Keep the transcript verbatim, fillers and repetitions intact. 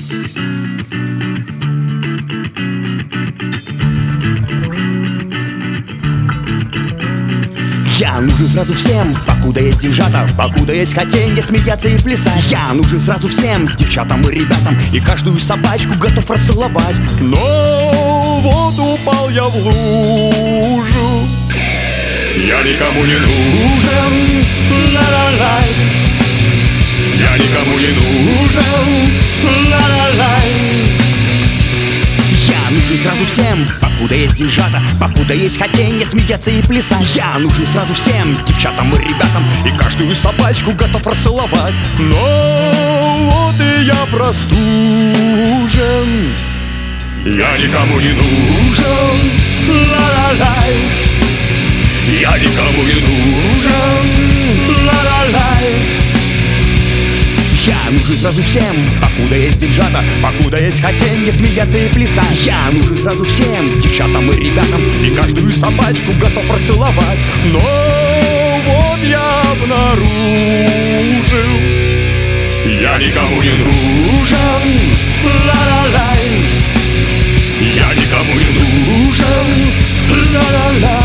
Я нужен сразу всем, покуда есть деньжата, покуда есть хотенье смеяться и плясать. Я нужен сразу всем, девчатам и ребятам, и каждую собачку готов расцеловать. Но вот упал я в лужу, я никому не нужен, ла-ла-лай. Я никому не нужен, ла-ла-лай. Я нужен сразу всем, покуда есть деньжата, покуда есть хотенье смеяться и плясать. Я нужен сразу всем, девчатам и ребятам, и каждую собачку готов расцеловать. Но вот и я простужен, я никому не нужен, ла-ла-лай. Я никому не нужен, ла-ла-лай. Я нужен сразу всем, покуда есть деньжата, покуда есть хотенье смеяться и плясать. Я нужен сразу всем, девчатам и ребятам, и каждую собачку готов расцеловать. Но вот я обнаружил, я никому не нужен, ла-ла-лай. Я никому не нужен, ла-ла-лай.